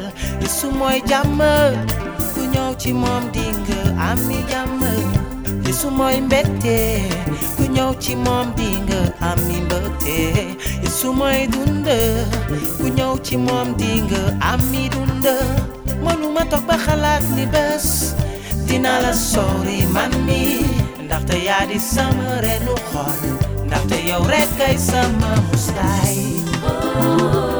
Yesu mooy jàmm ku ñëw ci moom dinga ami jàmm Yesu mooy mbégte ku ñëw ci moom dinga ami mbégte Yesu mooy dund ku ñëw ci moom dinga ami dund mënuma toog ba xalaat ni bés dina la sori man mi ndaxte yaa di sama reenu xol ndaxte yow rek kay sama mustaay